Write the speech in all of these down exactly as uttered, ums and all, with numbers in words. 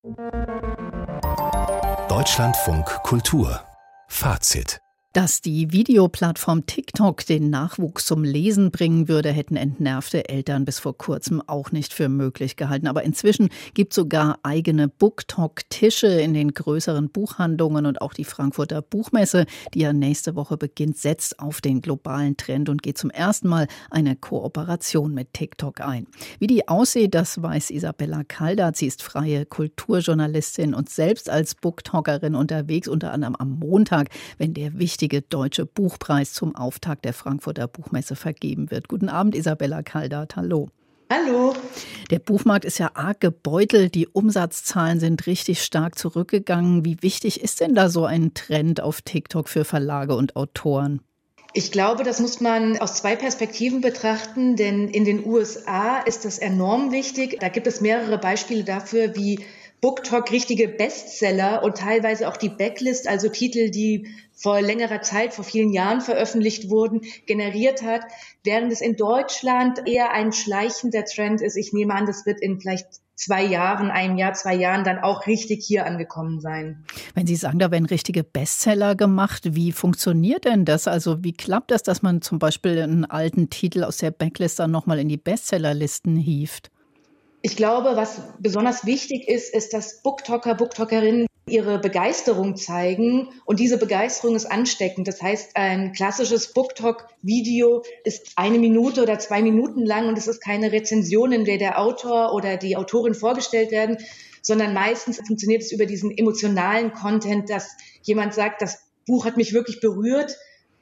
Deutschlandfunk Kultur Fazit. Dass die Videoplattform TikTok den Nachwuchs zum Lesen bringen würde, hätten entnervte Eltern bis vor kurzem auch nicht für möglich gehalten. Aber inzwischen gibt es sogar eigene BookTok-Tische in den größeren Buchhandlungen, und auch die Frankfurter Buchmesse, die ja nächste Woche beginnt, setzt auf den globalen Trend und geht zum ersten Mal eine Kooperation mit TikTok ein. Wie die aussieht, das weiß Isabella Caldath. Sie ist freie Kulturjournalistin und selbst als BookTokerin unterwegs, unter anderem am Montag, wenn der wichtige Deutsche Buchpreis zum Auftakt der Frankfurter Buchmesse vergeben wird. Guten Abend, Isabella Caldath. Hallo. Hallo. Der Buchmarkt ist ja arg gebeutelt. Die Umsatzzahlen sind richtig stark zurückgegangen. Wie wichtig ist denn da so ein Trend auf TikTok für Verlage und Autoren? Ich glaube, das muss man aus zwei Perspektiven betrachten, denn in den U S A ist das enorm wichtig. Da gibt es mehrere Beispiele dafür, wie BookTok richtige Bestseller und teilweise auch die Backlist, also Titel, die vor längerer Zeit, vor vielen Jahren veröffentlicht wurden, generiert hat, während es in Deutschland eher ein schleichender Trend ist. Ich nehme an, das wird in vielleicht zwei Jahren, einem Jahr, zwei Jahren dann auch richtig hier angekommen sein. Wenn Sie sagen, da werden richtige Bestseller gemacht, wie funktioniert denn das? Also wie klappt das, dass man zum Beispiel einen alten Titel aus der Backlist dann nochmal in die Bestsellerlisten hieft? Ich glaube, was besonders wichtig ist, ist, dass BookToker, BookTokerinnen ihre Begeisterung zeigen, und diese Begeisterung ist ansteckend. Das heißt, ein klassisches BookTok-Video ist eine Minute oder zwei Minuten lang und es ist keine Rezension, in der der Autor oder die Autorin vorgestellt werden, sondern meistens funktioniert es über diesen emotionalen Content, dass jemand sagt, das Buch hat mich wirklich berührt.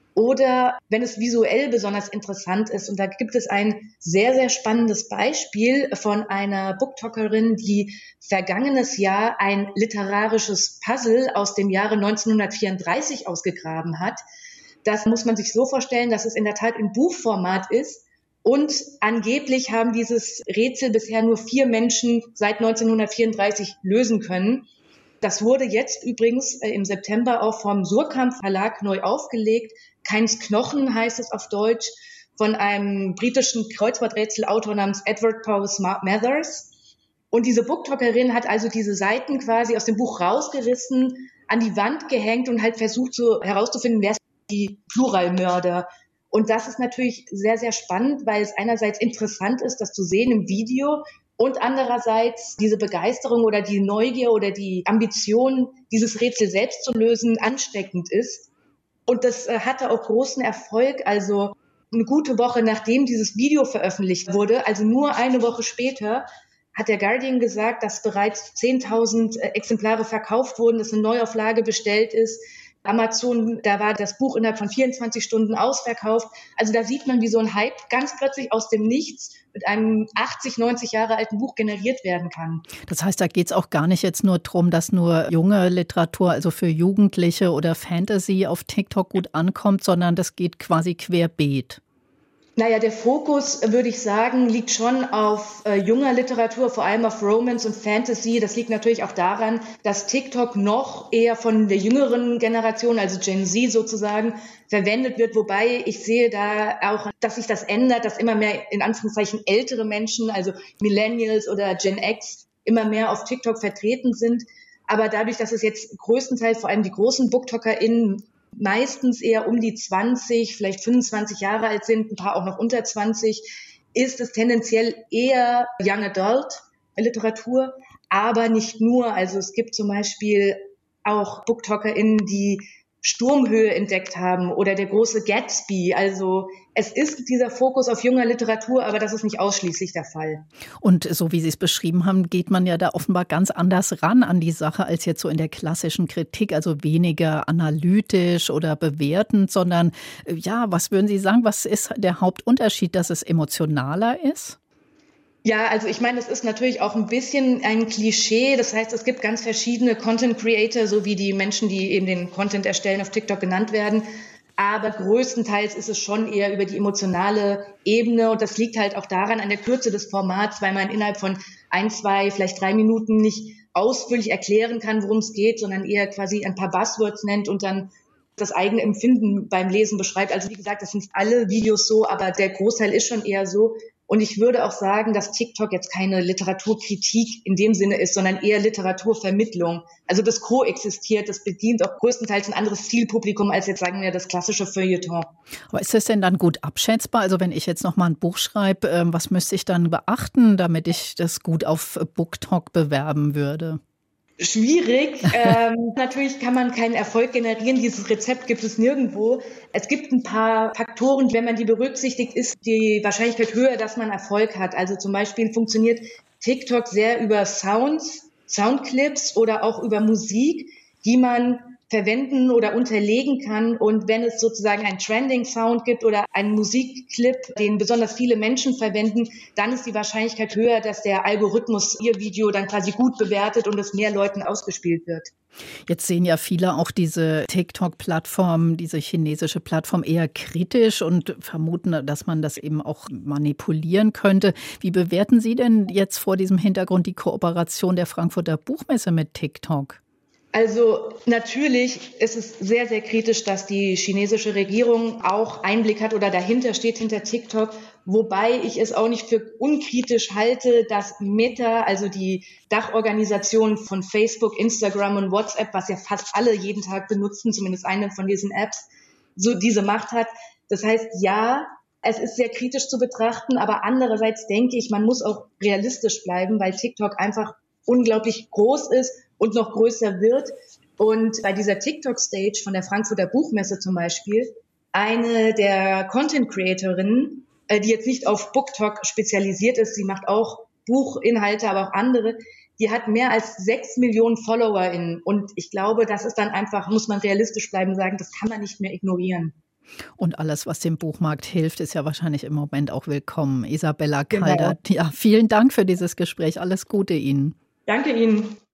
Oder wenn es visuell besonders interessant ist. Und da gibt es ein sehr, sehr spannendes Beispiel von einer BookTokerin, die vergangenes Jahr ein literarisches Puzzle aus dem Jahre neunzehnhundertvierunddreißig ausgegraben hat. Das muss man sich so vorstellen, dass es in der Tat in Buchformat ist. Und angeblich haben dieses Rätsel bisher nur vier Menschen seit neunzehnhundertvierunddreißig lösen können. Das wurde jetzt übrigens im September auch vom Suhrkamp Verlag neu aufgelegt. Keins Knochen heißt es auf Deutsch, von einem britischen Kreuzworträtselautor namens Edward Powell Mathers. Und diese BookTokerin hat also diese Seiten quasi aus dem Buch rausgerissen, an die Wand gehängt und halt versucht, so herauszufinden, wer ist die Pluralmörder. Und das ist natürlich sehr, sehr spannend, weil es einerseits interessant ist, das zu sehen im Video, und andererseits diese Begeisterung oder die Neugier oder die Ambition, dieses Rätsel selbst zu lösen, ansteckend ist. Und das äh, hatte auch großen Erfolg. Also eine gute Woche, nachdem dieses Video veröffentlicht wurde, also nur eine Woche später, hat der Guardian gesagt, dass bereits zehntausend äh, Exemplare verkauft wurden, dass eine Neuauflage bestellt ist. Amazon, da war das Buch innerhalb von vierundzwanzig Stunden ausverkauft. Also da sieht man, wie so ein Hype ganz plötzlich aus dem Nichts mit einem achtzig, neunzig Jahre alten Buch generiert werden kann. Das heißt, da geht es auch gar nicht jetzt nur darum, dass nur junge Literatur, also für Jugendliche oder Fantasy auf TikTok gut ankommt, sondern das geht quasi querbeet. Naja, der Fokus, würde ich sagen, liegt schon auf äh, junger Literatur, vor allem auf Romance und Fantasy. Das liegt natürlich auch daran, dass TikTok noch eher von der jüngeren Generation, also Gen Z sozusagen, verwendet wird. Wobei ich sehe da auch, dass sich das ändert, dass immer mehr in Anführungszeichen ältere Menschen, also Millennials oder Gen X, immer mehr auf TikTok vertreten sind. Aber dadurch, dass es jetzt größtenteils vor allem die großen BookTokerInnen meistens eher um die zwanzig, vielleicht fünfundzwanzig Jahre alt sind, ein paar auch noch unter zwanzig, ist es tendenziell eher Young Adult Literatur, aber nicht nur. Also es gibt zum Beispiel auch BookTokerInnen, die Sturmhöhe entdeckt haben oder der große Gatsby. Also es ist dieser Fokus auf junger Literatur, aber das ist nicht ausschließlich der Fall. Und so wie Sie es beschrieben haben, geht man ja da offenbar ganz anders ran an die Sache als jetzt so in der klassischen Kritik, also weniger analytisch oder bewertend, sondern ja, was würden Sie sagen, was ist der Hauptunterschied, dass es emotionaler ist? Ja, also ich meine, das ist natürlich auch ein bisschen ein Klischee. Das heißt, es gibt ganz verschiedene Content Creator, so wie die Menschen, die eben den Content erstellen, auf TikTok genannt werden. Aber größtenteils ist es schon eher über die emotionale Ebene. Und das liegt halt auch daran, an der Kürze des Formats, weil man innerhalb von ein, zwei, vielleicht drei Minuten nicht ausführlich erklären kann, worum es geht, sondern eher quasi ein paar Buzzwords nennt und dann das eigene Empfinden beim Lesen beschreibt. Also wie gesagt, das sind alle Videos so, aber der Großteil ist schon eher so. Und ich würde auch sagen, dass TikTok jetzt keine Literaturkritik in dem Sinne ist, sondern eher Literaturvermittlung. Also das koexistiert, das bedient auch größtenteils ein anderes Zielpublikum als jetzt, sagen wir, das klassische Feuilleton. Aber ist das denn dann gut abschätzbar? Also wenn ich jetzt noch mal ein Buch schreibe, was müsste ich dann beachten, damit ich das gut auf BookTok bewerben würde? Schwierig. ähm, natürlich kann man keinen Erfolg generieren. Dieses Rezept gibt es nirgendwo. Es gibt ein paar Faktoren, wenn man die berücksichtigt, ist die Wahrscheinlichkeit höher, dass man Erfolg hat. Also zum Beispiel funktioniert TikTok sehr über Sounds, Soundclips oder auch über Musik, die man verwenden oder unterlegen kann. Und wenn es sozusagen einen Trending-Sound gibt oder einen Musikclip, den besonders viele Menschen verwenden, dann ist die Wahrscheinlichkeit höher, dass der Algorithmus ihr Video dann quasi gut bewertet und es mehr Leuten ausgespielt wird. Jetzt sehen ja viele auch diese TikTok-Plattform, diese chinesische Plattform eher kritisch und vermuten, dass man das eben auch manipulieren könnte. Wie bewerten Sie denn jetzt vor diesem Hintergrund die Kooperation der Frankfurter Buchmesse mit TikTok? Also natürlich ist es sehr, sehr kritisch, dass die chinesische Regierung auch Einblick hat oder dahinter steht, hinter TikTok. Wobei ich es auch nicht für unkritisch halte, dass Meta, also die Dachorganisation von Facebook, Instagram und WhatsApp, was ja fast alle jeden Tag benutzen, zumindest eine von diesen Apps, so diese Macht hat. Das heißt, ja, es ist sehr kritisch zu betrachten, aber andererseits denke ich, man muss auch realistisch bleiben, weil TikTok einfach unglaublich groß ist und noch größer wird. Und bei dieser TikTok-Stage von der Frankfurter Buchmesse zum Beispiel, eine der Content-Creatorinnen, die jetzt nicht auf BookTok spezialisiert ist, sie macht auch Buchinhalte, aber auch andere, die hat mehr als sechs Millionen FollowerInnen. Und ich glaube, das ist dann einfach, muss man realistisch bleiben, sagen, das kann man nicht mehr ignorieren. Und alles, was dem Buchmarkt hilft, ist ja wahrscheinlich im Moment auch willkommen. Isabella Genau. Kaldert, ja, vielen Dank für dieses Gespräch. Alles Gute Ihnen. Danke Ihnen.